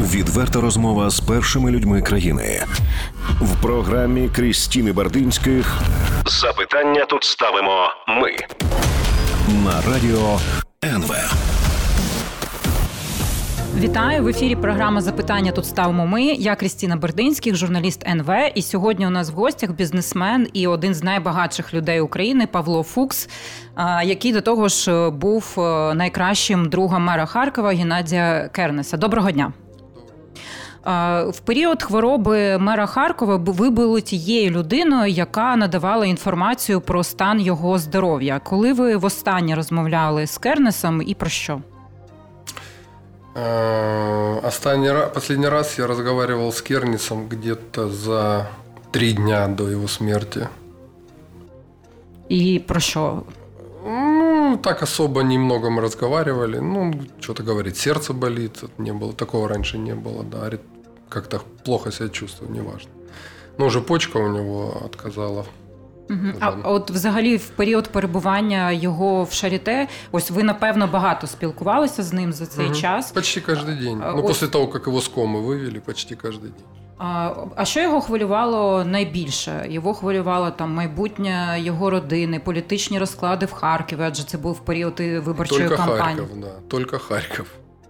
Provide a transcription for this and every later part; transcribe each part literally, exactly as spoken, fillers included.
Відверта розмова з першими людьми країни. В програмі Крістіни Бардинських «Запитання тут ставимо ми» на радіо ен ве. Вітаю! В ефірі програма «Запитання тут ставимо ми». Я Крістіна Бардинських, журналіст ен ве. І сьогодні у нас в гостях бізнесмен і один з найбагатших людей України Павло Фукс, який до того ж був найкращим другом мера Харкова Геннадія Кернеса. Доброго дня! В період хвороби мера Харкова ви були тією людиною, яка надавала інформацію про стан його здоров'я. Коли ви востаннє розмовляли з Кернесом і про що? Останний раз, последний раз я разговаривал с Кернесом где-то за три дня до его смерти. И про что? Ну, так особо немного мы разговаривали. Ну, что-то говорит, сердце болит. Не было, такого раньше не было, да. Как-то плохо себя чувствую, неважно. Но уже почка у него отказала. Угу. А от взагалі в період перебування його в Шаріте, ось ви, напевно, багато спілкувалися з ним за цей угу. час? Почти кожен день. Ну, ось... після того, як його з коми вивели, почти кожен день. А, а що його хвилювало найбільше? Його хвилювало там майбутнє його родини, політичні розклади в Харкові, адже це був період виборчої Только кампанії. Харків, да. Только Харків.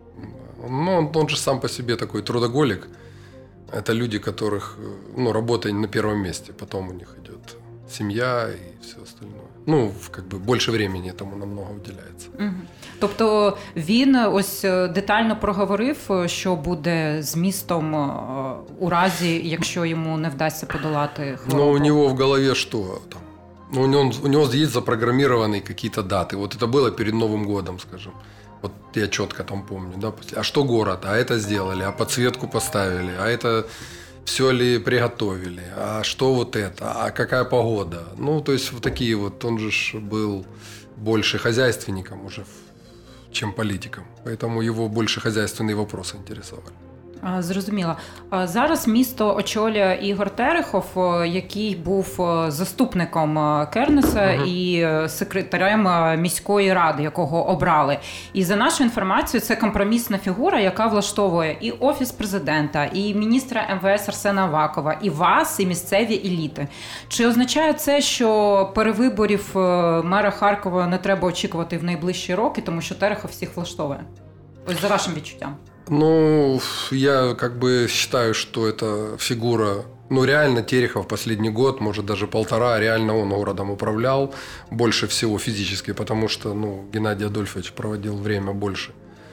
Ну, он, он же сам по себе такой трудоголик. Это люди, которых, ну, работа на первом месте, потом у них идет семья и все остальное. Ну, как бы більше времени тому намного уделяється. Угу. Тобто він ось детально проговорив, що буде з містом у разі, якщо йому не вдасться подолати хворобу? Ну, у него в голове что там? Ну, у него, у него есть запрограммированные какие-то даты. Вот это было перед Новым годом, скажем. Вот я четко там помню, да, а что город, а это сделали, а подсветку поставили, а это все ли приготовили, а что вот это, а какая погода. Ну, то есть вот такие вот, он же был больше хозяйственником уже, чем политиком, поэтому его больше хозяйственные вопросы интересовали. Зрозуміло. Зараз місто очолює Ігор Терехов, який був заступником Кернеса угу. і секретарем міської ради, якого обрали. І за нашу інформацію, це компромісна фігура, яка влаштовує і Офіс президента, і міністра ем ве ес Арсена Авакова, і вас, і місцеві еліти. Чи означає це, що перевиборів мера Харкова не треба очікувати в найближчі роки, тому що Терехов всіх влаштовує? Ось за вашим відчуттям. Ну, я как бы считаю, что эта фигура, ну, реально Терехов последний год, может, даже полтора, реально он городом управлял больше всего физически, потому что, ну, Геннадий Адольфович проводил время больше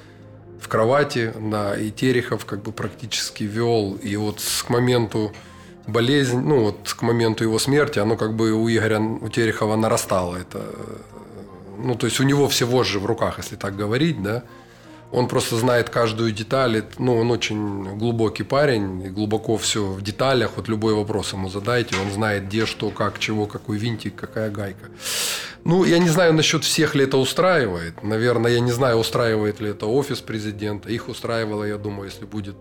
в кровати, да, и Терехов как бы практически вел, и вот к моменту болезни, ну, вот к моменту его смерти, оно как бы у Игоря, у Терехова нарастало это, ну, то есть у него все вожжи в руках, если так говорить, да. Он просто знает каждую деталь. Ну, он очень глубокий парень, и глубоко все в деталях. Вот любой вопрос ему задайте, он знает, где, что, как, чего, какой винтик, какая гайка. Ну, я не знаю, насчет всех ли это устраивает. Наверное, я не знаю, устраивает ли это офис президента. Их устраивало, я думаю, если будет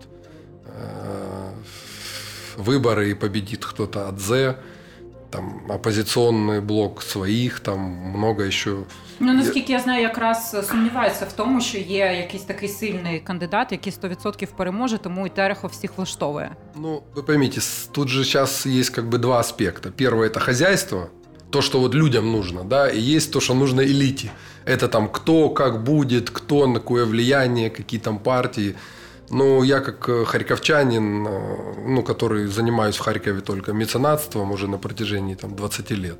э, выборы и победит кто-то от Зе, там, опозиційний блок своїх, там, много ще... Ну, наскільки я знаю, якраз сумніваються в тому, що є якийсь такий сильний кандидат, який сто відсотків переможе, тому і Терехов всіх влаштовує. Ну, ви поймите, тут же сейчас есть как бы два аспекта. Первое – это хозяйство, то, что вот людям нужно, да, и есть то, что нужно элите. Это там кто, как будет, кто, на какое влияние, какие там партии. Ну, я как харьковчанин, ну, который занимаюсь в Харькове только меценатством уже на протяжении там, двадцать лет,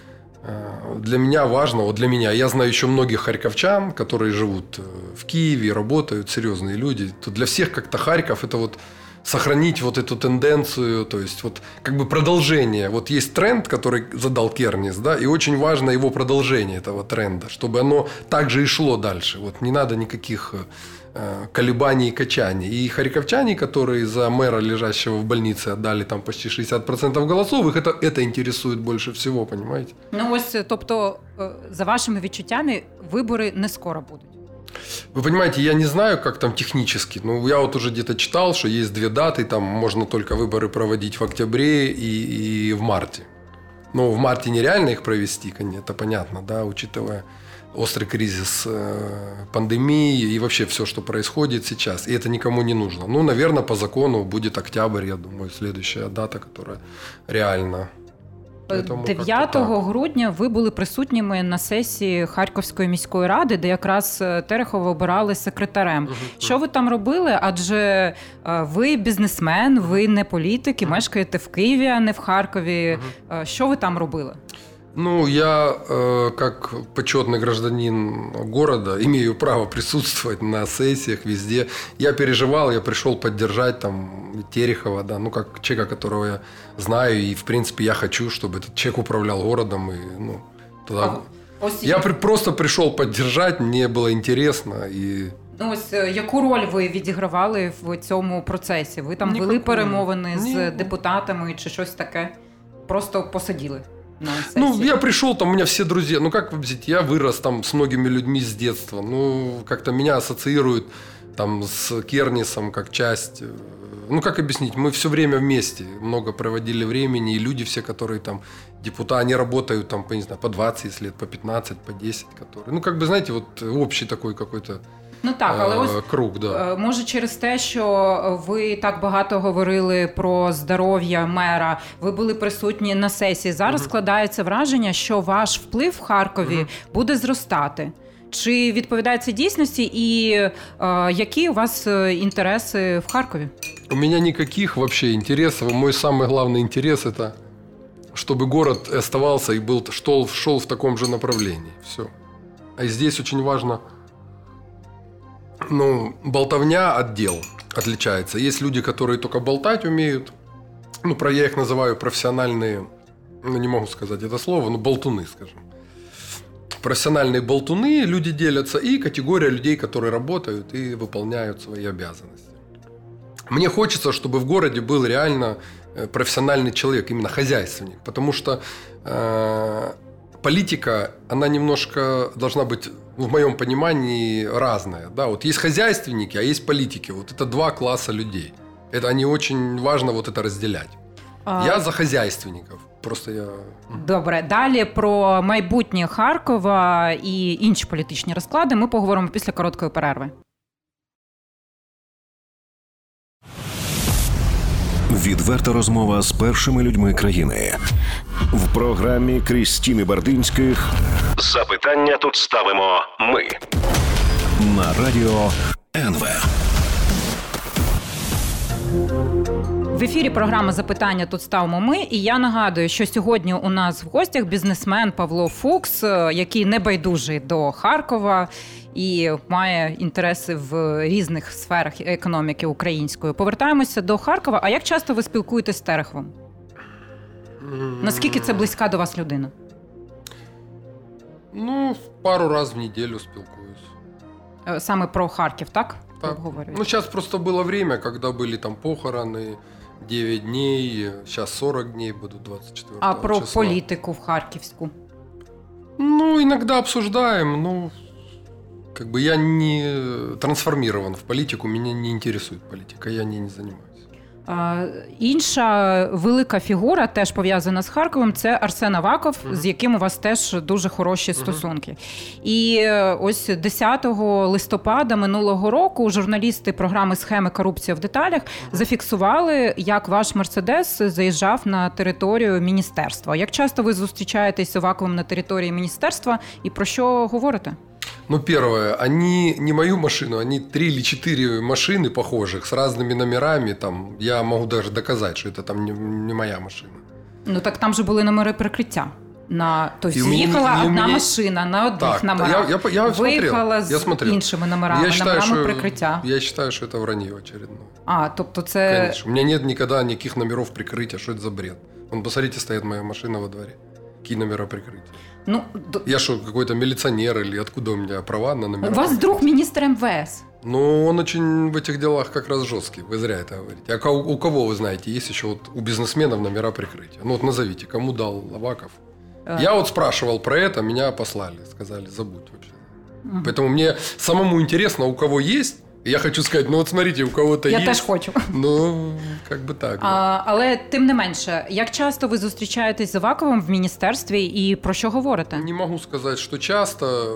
для меня важно, вот для меня, я знаю еще многих харьковчан, которые живут в Киеве, работают, серьезные люди, то для всех как-то Харьков – это вот сохранить вот эту тенденцию, то есть вот как бы продолжение. Вот есть тренд, который задал Кернес, да, и очень важно его продолжение этого тренда, чтобы оно также и шло дальше. Вот не надо никаких колебаний и качаний. И харьковчане, которые за мэра, лежащего в больнице, отдали там почти шестьдесят процентов голосов, их это, это интересует больше всего, понимаете? Ну ось, тобто, за вашими відчуттями, вибори не скоро будуть. Вы понимаете, я не знаю, как там технически. Ну, я вот уже где-то читал, что есть две даты, там можно только выборы проводить в октябре и, и в марте. Но в марте нереально их провести, это понятно, да, учитывая острый кризис пандемии и вообще все, что происходит сейчас. И это никому не нужно. Ну, наверное, по закону будет октябрь, я думаю, следующая дата, которая реально... дев'ятого грудня ви були присутніми на сесії Харківської міської ради, де якраз Терехова обирали секретарем. Uh-huh. Що ви там робили? Адже ви бізнесмен, ви не політик і uh-huh. мешкаєте в Києві, а не в Харкові. Uh-huh. Що ви там робили? Ну, я, э, как почетный гражданин города, имею право присутствовать на сессиях везде. Я переживал, я пришел поддержать там Терехова, да, ну, как человека, которого я знаю, и, в принципе, я хочу, чтобы этот человек управлял городом. И, ну, тогда... а, я при, просто пришел поддержать, мне было интересно. И... Ну, ось, яку роль ви відігравали в цьому процесі? Ви там Никакую. вели перемовини Ні. з депутатами чи щось таке? Просто посиділи? Ну, я пришел, там у меня все друзья. Ну, как вы видите, я вырос там с многими людьми с детства. Ну, как-то меня ассоциируют там с Кернисом как часть. Ну, как объяснить? Мы все время вместе. Много проводили времени. И люди все, которые там депутаты, они работают там, по, не знаю, по двадцать лет, по пятнадцать, по десять. Которые... Ну, как бы, знаете, вот общий такой какой-то Ну так, але ось круг, да. може через те, що ви так багато говорили про здоров'я мера, ви були присутні на сесії. Зараз uh-huh. складається враження, що ваш вплив в Харкові uh-huh. буде зростати. Чи відповідає це дійсності і е, які у вас інтереси в Харкові? У меня никаких вообще интересов. Мой самый главный интерес – это чтобы город оставался и был, шел, шел в таком же направлении. Все. А здесь очень важно... Ну, болтовня от дел отличается. Есть люди, которые только болтать умеют. Ну, про я их называю профессиональные, ну, не могу сказать это слово, но болтуны, скажем. Профессиональные болтуны, люди делятся, и категория людей, которые работают и выполняют свои обязанности. Мне хочется, чтобы в городе был реально профессиональный человек, именно хозяйственник, потому что э, политика, она немножко должна быть, в моем понимании, разная. Да? Вот есть хозяйственники, а есть политики. Вот это два класса людей. Это они очень важно вот это разделять. А... Я за хозяйственников. Просто я... Добре. Далі про майбутнє Харкова і інші політичні розклади ми поговоримо після короткої перерви. Відверта розмова з першими людьми країни. В програмі Крістіни Бардинських «Запитання тут ставимо ми» на радіо ен ве. В ефірі програма «Запитання тут ставимо ми». І я нагадую, що сьогодні у нас в гостях бізнесмен Павло Фукс, який не байдужий до Харкова і має інтереси в різних сферах економіки української. Повертаємося до Харкова. А як часто ви спілкуєтесь з Тереховим? Наскільки це близька до вас людина? Ну, пару разів в неділю спілкуюсь. Саме про Харків, так? Так. Ну, сейчас просто было время, когда были там похороны, девять дней, сейчас сорок дней будут, двадцать четвёртого А про числа. політику в Харківську? Ну, иногда обсуждаем, но как бы я не трансформирован в политику, меня не интересует политика, я ней не занимаюсь. А, інша велика фігура, теж пов'язана з Харковом, це Арсен Аваков, uh-huh. з яким у вас теж дуже хороші стосунки. Uh-huh. І ось десятого листопада минулого року журналісти програми «Схеми. Корупція в деталях» uh-huh. зафіксували, як ваш «Мерседес» заїжджав на територію міністерства. Як часто ви зустрічаєтесь з Аваковим на території міністерства і про що говорите? Ну, первое, они не мою машину, они три или четыре машины похожих с разными номерами. Там, я могу даже доказать, что это там не, не моя машина. Ну, так там же були номери прикриття. На, то есть їхала одна меня... машина на одних так, номерах, я, я, я виїхала з я іншими номерами, я считаю, номерами что, прикриття. Я считаю, что это вранье очередное. А, тобто це... Конечно. У меня нет никогда никаких номеров прикрытия, что это за бред. Вон, посмотрите, стоит моя машина во дворе. Какие номера прикрытия? Ну, я что, какой-то милиционер или откуда у меня права на номера? У вас друг министр эм вэ эс. Ну, он очень в этих делах как раз жесткий, вы зря это говорите. А у кого, вы знаете, есть еще вот у бизнесменов номера прикрытия? Ну вот назовите, кому дал Аваков? А. Я вот спрашивал про это, меня послали, сказали, забудь вообще. Угу. Поэтому мне самому интересно, у кого есть Я хочу сказать, ну вот смотрите, у кого-то Я є. теж хочу. Ну, як би так. А, але тим не менше, як часто ви зустрічаєтесь з Аваковим в міністерстві і про що говорите? Не можу сказати, що часто.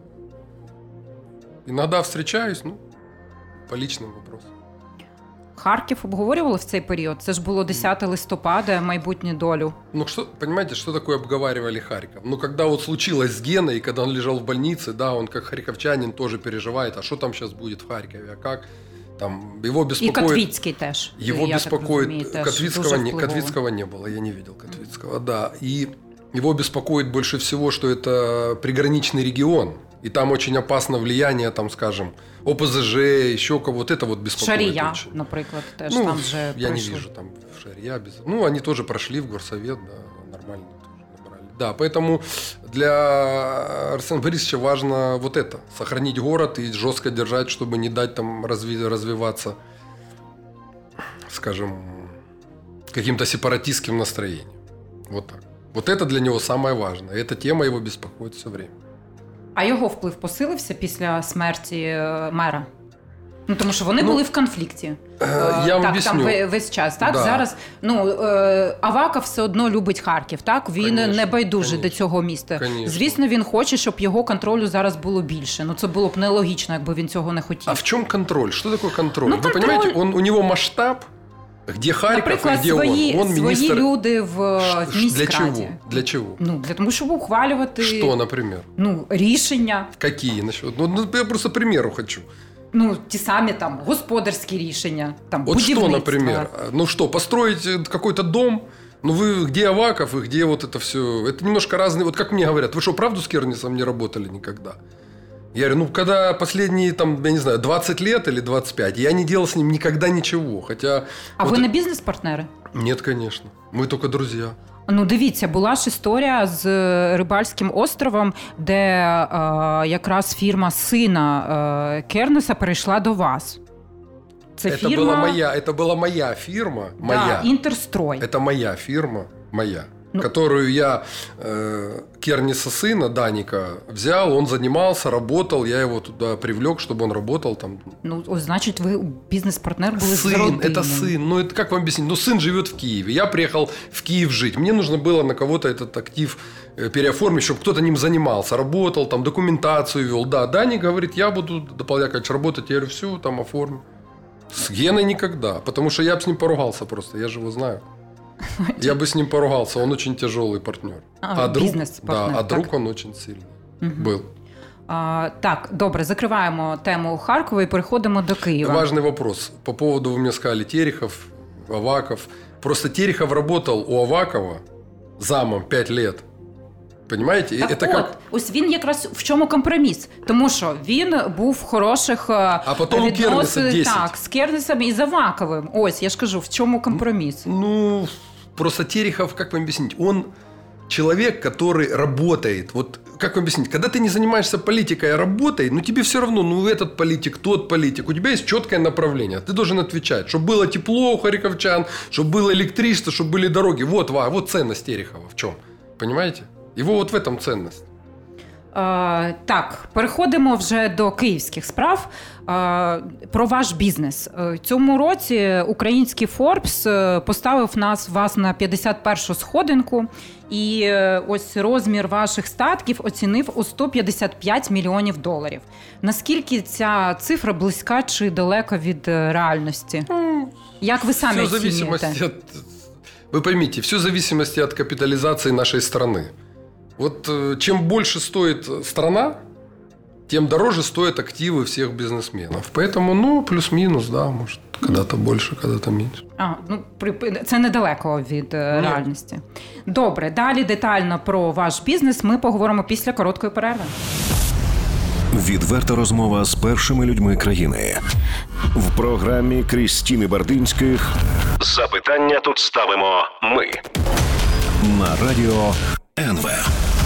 Иногда встречаюсь, ну, по личным вопросам. Харків обговорювали в цей період? Це ж було десятого листопада, майбутню долю. Ну, что, понимаете, что такое обговаривали Харьков? Ну, когда вот случилось с Геной, и когда он лежал в больнице, да, он как харьковчанин тоже переживает, а что там сейчас будет в Харькове, а как? Там его беспокоит... И Котвицкий теж. Его я беспокоит... Так розумію, Котвицкого, не, Котвицкого не было, я не видел Котвицкого, да. И его беспокоит больше всего, что это приграничный регион, и там очень опасно влияние, там, скажем, О Пэ Зэ Жэ, еще кого-то, это вот беспокоит Шария, очень. наприклад, теж ну, там же я пройшли. не вижу там Шария. Без... Ну, они тоже прошли в горсовет, да, нормально тоже набрали. Да, поэтому для Арсена Борисовича важно вот это, сохранить город и жестко держать, чтобы не дать там разви... развиваться, скажем, каким-то сепаратистским настроением. Вот так. Вот это для него самое важное. Эта тема его беспокоит все время. А його вплив посилився після смерті мера? Ну, тому що вони ну, були в конфлікті. Я вам так, об'ясню. Там весь час. Так? Да. Зараз ну, Аваков все одно любить Харків. Так? Він конечно, не байдужий конечно, до цього міста. Конечно. Звісно, він хоче, щоб його контролю зараз було більше. Ну, це було б нелогічно, якби він цього не хотів. А в чому контроль? Що таке контроль? Ну, Ви контроль... розумієте, он, у нього масштаб, де Харків, наприклад, і де свої, он. Он свої міністр... люди в, в міськраді. Для чого? Для чого? Ну, для того, щоб ухвалювати... Що, наприклад? Ну, рішення. Які? Ну, ну, я просто примеру хочу. Ну, ті самі там господарські рішення, там вот будівництво. Вот что, например? Ну что, построить какой-то дом? Ну вы где Аваков и где вот это все? Это немножко разные. Вот как мне говорят, вы что, правду с Кернесом не работали никогда? Я говорю, ну когда последние, там, я не знаю, двадцать лет или двадцать пять, я не делал с ним никогда ничего. Хотя... А вот... ви не бізнес-партнери? Нет, конечно. Мы только друзья. Ну, дивіться, була ж історія з Рибальським островом, де е, якраз фірма сина е, Кернеса перейшла до вас. Це это фірма... Была моя, это была моя фирма, да, моя. Інтерстрой. Это моя фирма, моя. Ну, которую я э, Кернеса сына, Даника, взял, он занимался, работал, я его туда привлек, чтобы он работал там. Ну, значит, вы бизнес-партнер был из сын, родины. это сын, ну это как вам объяснить? Ну сын живет в Киеве, я приехал в Киев жить, мне нужно было на кого-то этот актив переоформить, чтобы кто-то ним занимался, работал, там документацию вел. Да, Даник говорит, я буду дополнять работать, я говорю, все, там оформим. С Геной никогда, потому что я бы с ним поругался просто, я же его знаю. Я бы с ним поругался, он очень тяжелый партнер. А, а друг, бизнес-партнер. Да, а друг так? он очень сильный угу. был. А, так, добре, закриваємо тему Харкова і переходимо до Києва. Важный вопрос. По поводу, вы мне сказали, Терехов, Аваков. Просто Терехов работал у Авакова замом пять лет. Понимаете? Так это от, как... ось він якраз в чому компроміс. Тому що він був в хороших а потім відносинах так, з Кернесом і з Аваковим. Ось, я ж кажу, в чому компроміс? Ну, просто Терехов, как вам объяснить, он человек, который работает. Вот, как вам объяснить, когда ты не занимаешься политикой, а работой, ну, тебе все равно, ну, этот политик, тот политик. У тебя есть четкое направление. Ты должен отвечать, чтобы было тепло у харьковчан, чтобы было электричество, чтобы были дороги. Вот, вот ценность Терехова в чем. Понимаете? Його от в этом цінність. Е, так, переходимо вже до київських справ. Е, про ваш бізнес. Е, цьому році український Forbes поставив нас, вас на п'ятдесят першу сходинку. І е, ось розмір ваших статків оцінив у сто п'ятдесят п'ять мільйонів доларів. Наскільки ця цифра близька чи далека від реальності? Ну, як ви самі оцінюєте? От, ви поймите, все в зависимости от капитализации нашей страны. Вот чем больше стоит страна, тем дороже стоят активы всех бизнесменов. Поэтому, ну, плюс-минус, да, может, когда-то больше, когда-то меньше. А, ну, це недалеко від Ні. реальності. Добре, далі детально про ваш бізнес ми поговоримо після короткої перерви. Відверта розмова з першими людьми країни. В програмі Крістіни Бардинських запитання тут ставимо ми. На радіо ен ве.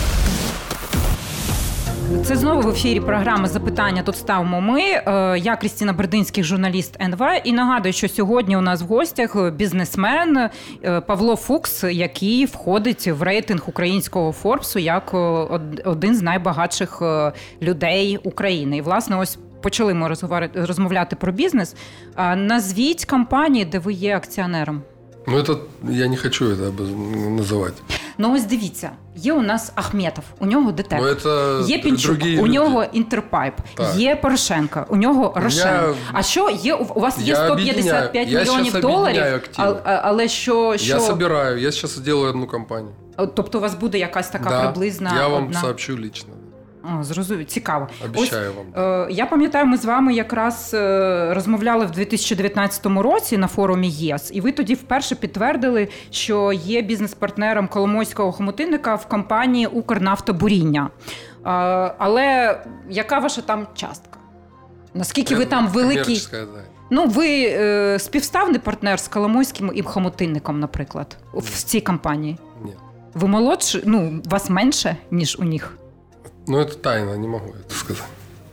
Це знову в ефірі програми «Запитання тут ставимо ми». Я Крістіна Бердинських, журналіст ен ве. І нагадую, що сьогодні у нас в гостях бізнесмен Павло Фукс, який входить в рейтинг українського Форбсу як один з найбагатших людей України. І, власне, ось почали ми розмовляти про бізнес. Назвіть компанії, де ви є акціонером. Ну, это, я не хочу это называть. Ну, ось дивіться, є у нас Ахметов, у нього ДТЕК, ну, є Пінчук, у люди. нього Інтерпайп, так. Є Порошенко, у нього Рошен. Я... А що, є, у вас є сто п'ятдесят п'ять мільйонів доларів, а, але що, що... Я собираю, я зараз зроблю одну компанію. Тобто у вас буде якась така да, приблизна... я вам одна... сообщу лично. О, зрозуміло, цікаво. Обіцяю Ось, вам. Е, я пам'ятаю, ми з вами якраз е, розмовляли в дві тисячі дев'ятнадцятому році на форумі ЄС, і ви тоді вперше підтвердили, що є бізнес-партнером Коломойського хомутинника в компанії «Укрнафтобуріння». Е, але яка ваша там частка? Наскільки ви там великий... Ну, ви е, співставний партнер з Коломойським і хомутинником, наприклад, в цій компанії? Ні. Ви молодші? Ну, вас менше, ніж у них? Ну, це тайна, не можу це сказати.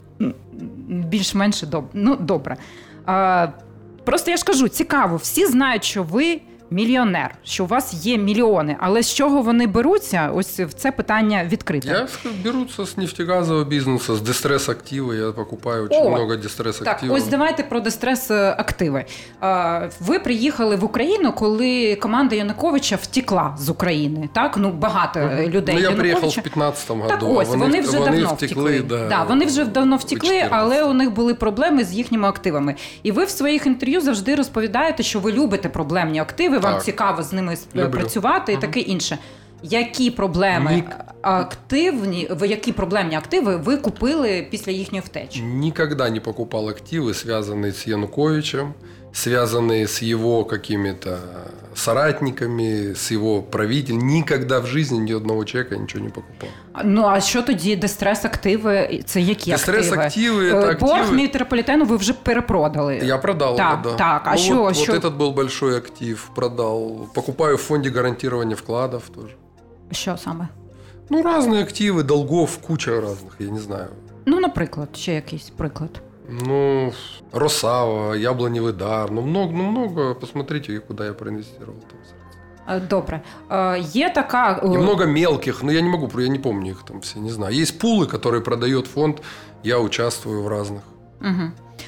Більш-менше добре. Ну, добре. А, просто я ж кажу, цікаво, всі знають, що ви мільйонер, що у вас є мільйони, але з чого вони беруться? Ось в це питання відкрите. Я беруться з нефтегазового бізнесу, з дистрес-активи. Я покупаю дуже багато дистрес-активів. Так, ось давайте про дистрес-активи. Ви приїхали в Україну, коли команда Януковича втекла з України, так? Ну, багато uh-huh. людей. Ну, я Януковича. приїхав в п'ятнадцятому году. Так, ось, вони, вони вже вони давно втекли. втекли. Да, да, вони вже давно втекли, але у них були проблеми з їхніми активами. І ви в своїх інтерв'ю завжди розповідаєте, що ви любите проблемні активи, вам так. цікаво з ними Люблю. працювати і uh-huh. таке інше. Які проблеми Ні... активні, які проблемні активи ви купили після їхньої втечі? Никогда не покупал активы, связанные с Януковичем, связанные с его какими-то соратниками, с его правителем. Никогда в жизни ни одного человека ничего не покупал. Ну, а що тоді дистрес-активи? Це які дистрес-активи? активи? Дистрес-активи – Борг метрополітену ви вже перепродали. Я продал так, его, да. Так, а ну, що? Вот, що... вот этот был большой актив, продал. Покупаю в фонде гарантирования вкладов тоже. Що саме? Ну, разные активы, долгов, куча разных, я не знаю. Ну, наприклад, ще якийсь приклад. Ну, Росава, Яблоневый дар, ну много, ну много, посмотрите, куда я проинвестировал там. Добре. Є така... И много мелких, но я не могу, я не помню их там все, не знаю. Есть пулы, которые продает фонд, я участвую в разных. Угу.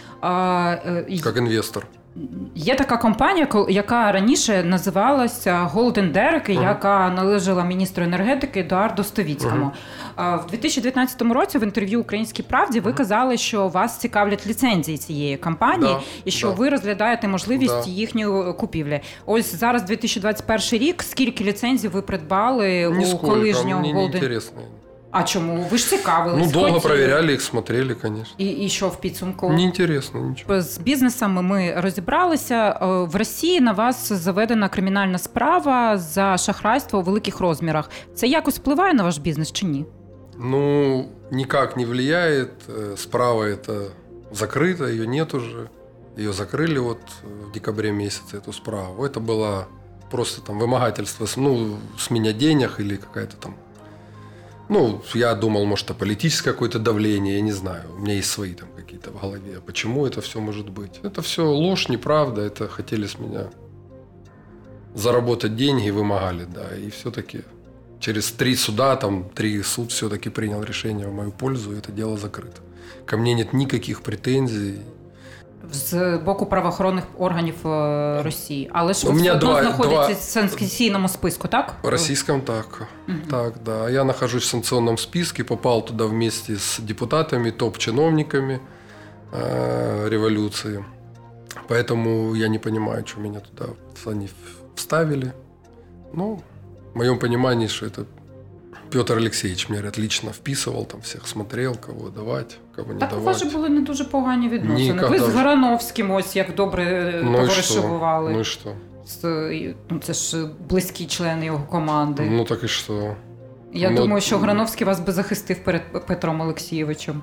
А, как инвестор. Є така компанія, яка раніше називалася Golden Derrick, uh-huh. яка належала міністру енергетики Едуарду Стовіцькому. Uh-huh. В дві тисячі дев'ятнадцятому році в інтерв'ю «Українській правді» ви казали, що вас цікавлять ліцензії цієї компанії да, і що да. ви розглядаєте можливість да. їхньої купівлі. Ось зараз дві тисячі двадцять перший рік. Скільки ліцензій ви придбали Нисколько, у колишнього Golden? Мені не інтересно. А чому? Ви ж цікавились. Ну, долго хотіли. Проверяли их, смотрели, конечно. І, і що в підсумку? Неінтересно, нічого. З бізнесами ми розібралися. В Росії на вас заведена кримінальна справа за шахрайство у великих розмірах. Це якось впливає на ваш бізнес чи ні? Ну, никак не влияет. Справа это закрыта, ее нет уже. Ее закрыли вот в декабре месяце, эту справу. Это было просто там вымогательство, ну, с меня денег или какая-то там. Ну, я думал, может, это политическое какое-то давление, я не знаю. У меня есть свои там какие-то в голове. Почему это все может быть? Это все ложь, неправда. Это хотели с меня заработать деньги, вымогали, да. И все-таки через три суда, там, три суд все-таки принял решение в мою пользу, и это дело закрыто. Ко мне нет никаких претензий. З боку правоохоронних органів Росії. Але ж ви все одно знаходитесь в санкційному списку, так? В российском так. Угу. Так, да. Я нахожусь в санкционном списке, попал туда вместе с депутатами, топ-чиновниками э, революции. Поэтому я не понимаю, что меня туда они вставили. Ну, в моем понимании, что это Петр Олексійович, мені отлично вписував, там всіх смотрел, кого давати, кого не так, давати. Так у вас же були не дуже погані відносини. Ніколи. Ви з Грановським ось як добре ну товаришували. Ну і що? Ну, це ж близький член його команди. Ну так і що? Я ну, думаю, що Грановський вас би захистив перед Петром Олексійовичем.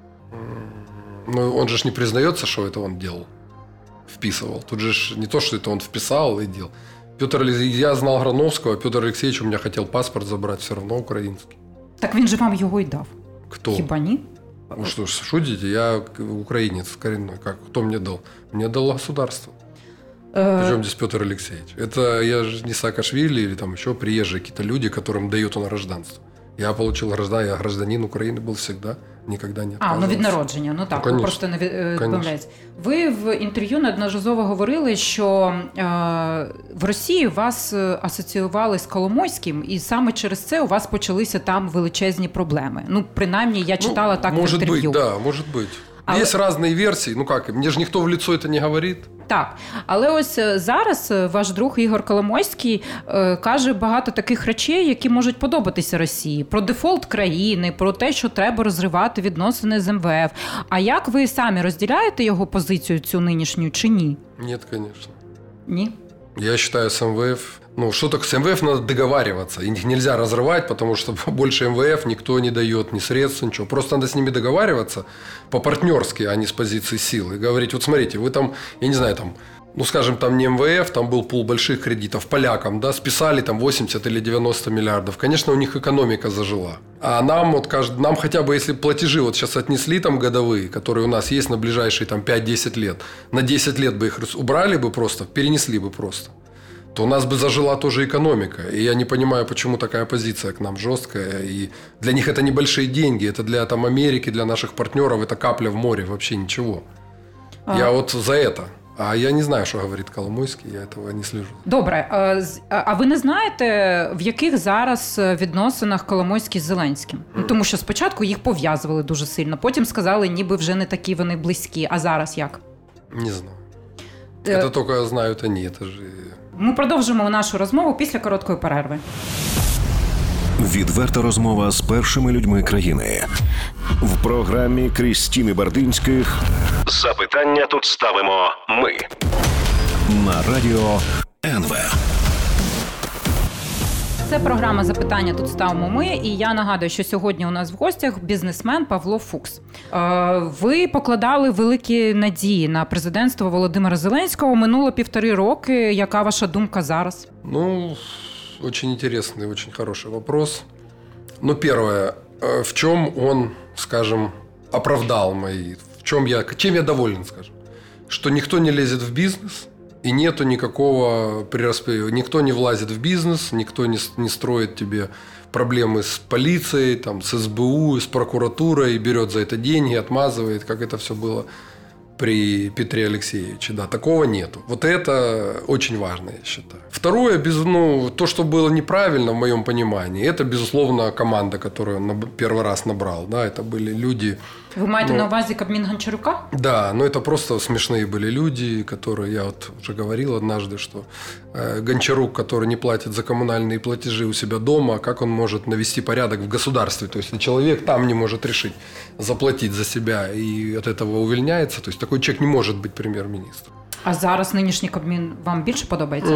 Ну, он же ж не признается, что это он делал, вписывал. Тут же ж не то, что это он вписал и делал. Петр, я знал Грановского, а Петр Олексійович у меня хотел паспорт забрать, все равно украинский. Так він же вам його й дав. Кто? Хіба ні? Вы что, шутите? Я украинец коренной. Как? Кто мне дал? Мне дало государство. Э... Причем здесь Петр Олексійович? Это я же не Саакашвили или там еще приезжие какие-то люди, которым дают он гражданство. Я получил гражданство, я гражданин Украины был всегда. Никогда не А, ну від народження, ну так, ну, ви просто не відмовляєтесь. Ви в інтерв'ю неодноразово говорили, що е, в Росії вас асоціювали з Коломойським, і саме через це у вас почалися там величезні проблеми. Ну, принаймні, я читала ну, так в інтерв'ю. Может быть, да, может быть. Але... Есть разные версии, ну как, мне же никто в лицо это не говорит. Так, але ось зараз ваш друг Ігор Коломойський е, каже багато таких речей, які можуть подобатися Росії. Про дефолт країни, про те, що треба розривати відносини з ем ве еф. А як ви самі розділяєте його позицію цю нинішню чи ні? Нет, конечно. Ні? Я считаю, с эм вэ эф... Ну, что так с эм вэ эф надо договариваться. Их нельзя разрывать, потому что больше эм вэ эф никто не дает ни средств, ничего. Просто надо с ними договариваться по-партнерски, а не с позиции силы. И говорить, вот смотрите, вы там, я не знаю, там, ну, скажем, там не эм вэ эф, там был пул больших кредитов полякам, да, списали там восемьдесят или девяносто миллиардов. Конечно, у них экономика зажила. А нам вот каждый, нам хотя бы, если платежи вот сейчас отнесли там годовые, которые у нас есть на ближайшие там пять-десять лет, на десять лет бы их убрали бы просто, перенесли бы просто, то у нас бы зажила тоже экономика. И я не понимаю, почему такая позиция к нам жесткая. И для них это небольшие деньги. Это для там, Америки, для наших партнеров. Это капля в море, вообще ничего. А. Я вот за это. А я не знаю, що говорить Коломойський, я этого не слежу. Добре, а ви не знаєте, в яких зараз відносинах Коломойський з Зеленським? Mm. Тому що спочатку їх пов'язували дуже сильно, потім сказали, ніби вже не такі вони близькі. А зараз як? Не знаю. Це тільки знають вони, це ж... Ми продовжимо нашу розмову після короткої перерви. Відверта розмова з першими людьми країни. В програмі Крістіни Бардинських запитання тут ставимо ми. На радіо ен ве. Це програма «Запитання тут ставимо ми», і я нагадую, що сьогодні у нас в гостях бізнесмен Павло Фукс. Ви покладали великі надії на президентство Володимира Зеленського. Минуло півтори роки. Яка ваша думка зараз? Ну, очень интересный, очень хороший вопрос. Ну, первое, в чем он, скажем, оправдал мои, в чем я, чем я доволен, скажем, что никто не лезет в бизнес. И нету никакого прираспределения. Никто не влазит в бизнес, никто не, не строит тебе проблемы с полицией, там, с эс бэ у, с прокуратурой, берет за это деньги, отмазывает, как это все было при Петре Алексеевиче. Да, такого нету. Вот это очень важно, я считаю. Второе, без, ну, то, что было неправильно в моем понимании, это, безусловно, команда, которую он первый раз набрал. Да, это были люди... Вы маете ну, на увазі Кабмін Гончарука? Да, но это просто смешные были люди, которые, я вот уже говорил однажды, что э, Гончарук, который не платит за коммунальные платежи у себя дома, как он может навести порядок в государстве? То есть, если человек там не может решить заплатить за себя и от этого увольняется, то есть, такой человек не может быть премьер-министром. А зараз нинішній Кабмін вам більше подобається?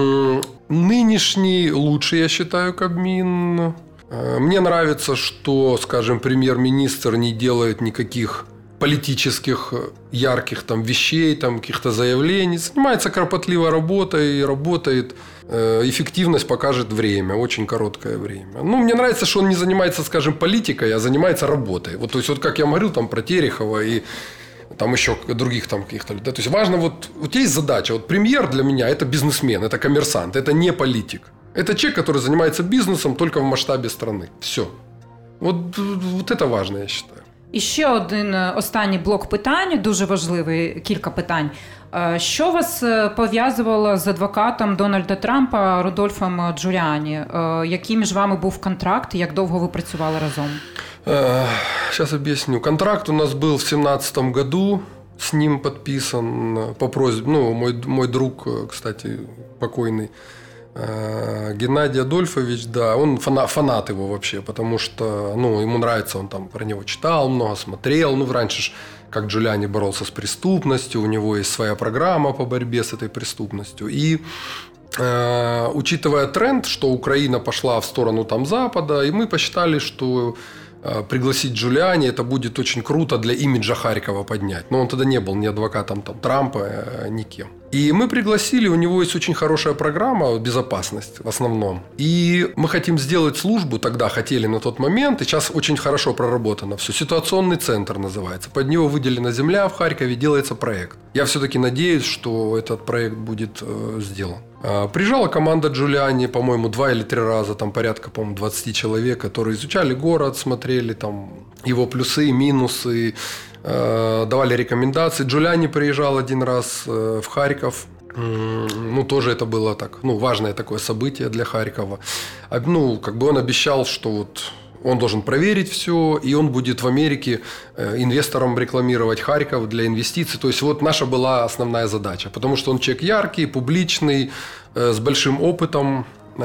Нынешний лучше, я считаю, Кабмин. Мне нравится, что, скажем, премьер-министр не делает никаких политических ярких там вещей, там каких-то заявлений, занимается кропотливой работой, работает. Эффективность покажет время, очень короткое время. Ну, мне нравится, что он не занимается, скажем, политикой, а занимается работой. Вот, то есть, вот как я говорил там про Терехова и там еще других там каких-то людей. То есть, важно, вот, вот есть задача. Вот премьер для меня – это бизнесмен, это коммерсант, это не политик. Это человек, который занимается бизнесом только в масштабе страны. Все. Вот, вот это важно, я считаю. І ще один останній блок питань, дуже важливий, кілька питань. Що вас пов'язувало з адвокатом Дональда Трампа Рудольфом Джуліані? Який між вами був контракт і як довго ви працювали разом? Сейчас объясню. Контракт у нас был в семнадцатом году. С ним подписан по просьбе, ну, мой, мой друг, кстати, покойный, Геннадий Адольфович, да, он фанат, фанат его вообще, потому что, ну, ему нравится, он там про него читал много, смотрел, ну, раньше ж, как Джулиани боролся с преступностью, у него есть своя программа по борьбе с этой преступностью, и э, учитывая тренд, что Украина пошла в сторону там Запада, и мы посчитали, что э, пригласить Джулиани, это будет очень круто для имиджа Харькова поднять, но он тогда не был ни адвокатом там Трампа, э, никем. И мы пригласили, у него есть очень хорошая программа «Безопасность» в основном. И мы хотим сделать службу, тогда хотели на тот момент, и сейчас очень хорошо проработано все. Ситуационный центр называется. Под него выделена земля в Харькове, делается проект. Я все-таки надеюсь, что этот проект будет э, сделан. Приезжала команда Джулиани, по-моему, два или три раза, там порядка, по-моему, двадцать человек, которые изучали город, смотрели там его плюсы, минусы, давали рекомендации. Джулиани приезжал один раз в Харьков. Ну, тоже это было так, ну, важное такое событие для Харькова. Ну, как бы он обещал, что вот он должен проверить все, и он будет в Америке инвесторам рекламировать Харьков для инвестиций. То есть, вот наша была основная задача. Потому что он человек яркий, публичный, с большим опытом.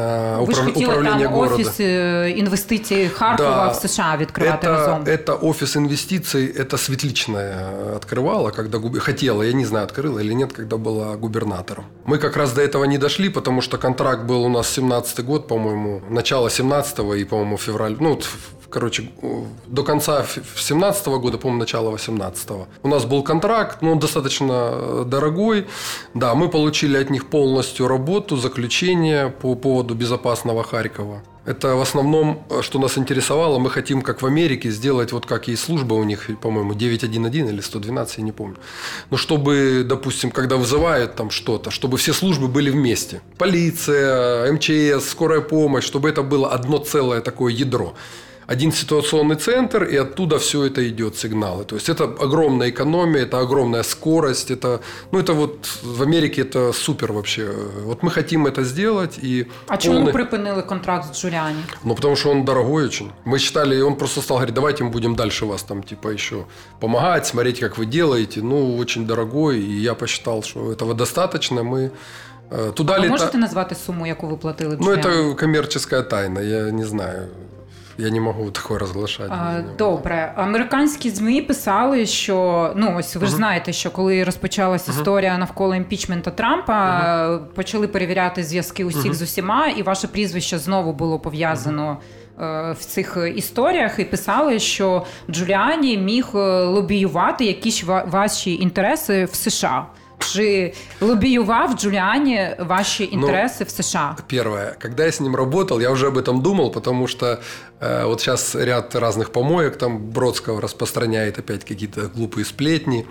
Ви ж хотіли там города. Офіс інвестицій Харкова да, в США відкривати это, разом. Это офис инвестиций, это Светличная открывала, когда губ... хотела, я не знаю, открыла или нет, когда была губернатором. Мы как раз до этого не дошли, потому что контракт был у нас семнадцатый год, по-моему, начало семнадцатого и, по-моему, февраль, ну, короче, до конца семнадцатого года, по-моему, начало восемнадцатого. У нас был контракт, но он достаточно дорогой. Да, мы получили от них полностью работу, заключение по поводу безопасного Харькова. Это в основном, что нас интересовало. Мы хотим, как в Америке, сделать, вот как есть служба у них, по-моему, девять один один или сто двенадцать, я не помню. Но чтобы, допустим, когда вызывают там что-то, чтобы все службы были вместе. Полиция, эм че эс, скорая помощь, чтобы это было одно целое такое ядро. Один ситуационный центр, и оттуда все это идет, сигналы. То есть, это огромная экономия, это огромная скорость. Это, ну, это вот в Америке это супер вообще. Вот мы хотим это сделать. И а полный... чому припинили контракт с Джулиани? Ну, потому что он дорогой очень. Мы считали, и он просто стал говорить, давайте мы будем дальше вас там типа еще помогать, смотреть, как вы делаете. Ну, очень дорогой, и я посчитал, что этого достаточно. Мы туда а лета... можете назвати суму, яку ви платили Джуліані? Ну, это коммерческая тайна, я не знаю. Я не можу такое розглашати. Добре. Американські ЗМІ писали, що, ну, ось ви ж uh-huh. знаєте, що коли розпочалась uh-huh. історія навколо імпічменту Трампа, uh-huh. почали перевіряти зв'язки усіх uh-huh. з усіма, і ваше прізвище знову було пов'язано uh-huh. в цих історіях, і писали, що Джуліані міг лобіювати якісь ваші інтереси в США. Чи лоббировав Джулиани ваши интересы ну, в США? Первое. Когда я с ним работал, я уже об этом думал, потому что э, вот сейчас ряд разных помоек там Бродского распространяет опять какие-то глупые сплетни.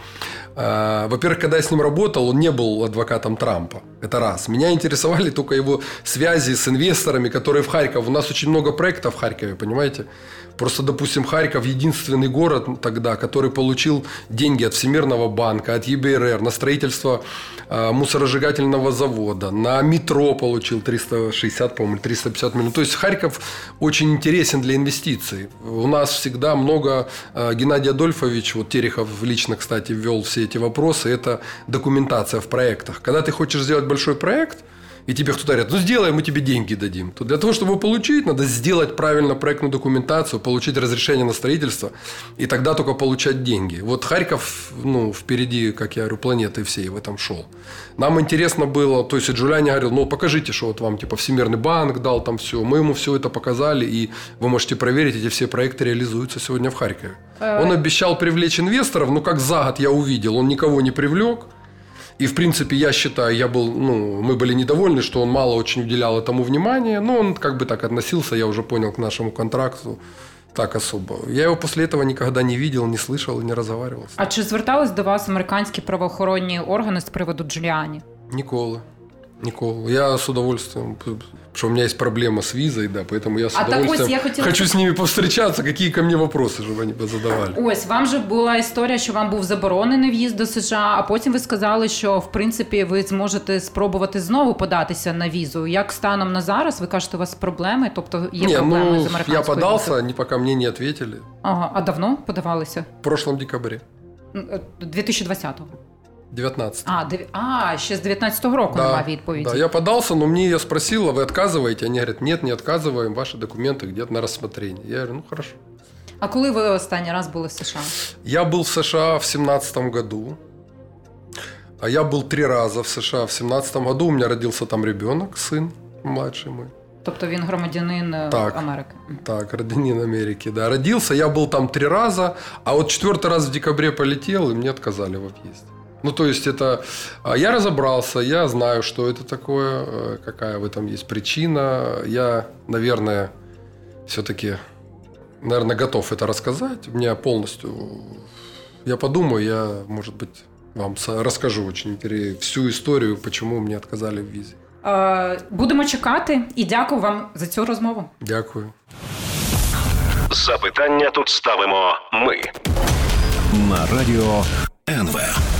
Э, во-первых, когда я с ним работал, он не был адвокатом Трампа. Это раз. Меня интересовали только его связи с инвесторами, которые в Харьков. У нас очень много проектов в Харькове, понимаете? Просто, допустим, Харьков единственный город тогда, который получил деньги от Всемирного банка, от е бэ эр эр на строительство э, мусоросжигательного завода, на метро получил триста шестьдесят, по-моему, триста пятьдесят миллионов. То есть Харьков очень интересен для инвестиций. У нас всегда много... Э, Геннадий Адольфович, вот Терехов лично, кстати, ввел все эти вопросы. Это документация в проектах. Когда ты хочешь сделать большой проект, и тебе кто-то говорит, ну сделай, мы тебе деньги дадим. То для того, чтобы получить, надо сделать правильно проектную документацию, получить разрешение на строительство, и тогда только получать деньги. Вот Харьков, ну, впереди, как я говорю, планеты всей в этом шел. Нам интересно было, то есть Джулиани говорил, ну покажите, что вот вам типа Всемирный банк дал там все. Мы ему все это показали, и вы можете проверить, эти все проекты реализуются сегодня в Харькове. Он обещал привлечь инвесторов, но как за год я увидел, он никого не привлек. И, в принципе, я считаю, я был, ну, мы были недовольны, что он мало очень уделял этому внимания. Но он как бы так относился, я уже понял, к нашему контракту так особо. Я его после этого никогда не видел, не слышал и не разговаривал. А чи звертались до вас американські правоохоронні органи з приводу Джуліані? Ніколи. Ніколи. Я с удовольствием... Потому что у меня есть проблема с визой, да, поэтому я с а удовольствием я хотіла... хочу с ними повстречаться. Какие ко мне вопросы, чтобы они задавали? Ось, вам же була історія, що вам був заборонений в'їзд до США, а потім ви сказали, що, в принципі, ви зможете спробувати знову податися на візу. Як станом на зараз? Ви кажете, у вас проблеми? Тобто є не, проблеми ну, з американською я подался, візою? они пока мне не ответили. Ага, а давно подавалися? В прошлом декабре. дві тисячі двадцятого? девятнадцатого. А, дев... а, ще з дев'ятнадцятого року да, нема відповіді. Да, я подался, но мне я спросила, вы отказываете? Они говорят, нет, не отказываем, ваши документы где-то на рассмотрение. Я говорю, ну хорошо. А коли ви останній раз були в США? Я был в США в семнадцатом году. А я был три раза в США в семнадцатом году. У меня родился там ребенок, сын младший мой. Тобто він громадянин так, Америки? Так, громадянин Америки, да. Родился, я был там три раза, а вот четвертый раз в декабре полетел, и мне отказали в въезде. Ну, то есть, это... Я разобрался, я знаю, что это такое, какая в этом есть причина. Я, наверное, все-таки, наверное, готов это рассказать. У меня полностью... Я подумаю, я, может быть, вам расскажу очень интересно всю історію, чому мені відказали в візі. Будемо чекати і дякую вам за цю розмову. Дякую. Запитання тут ставимо ми. На радіо ен ве.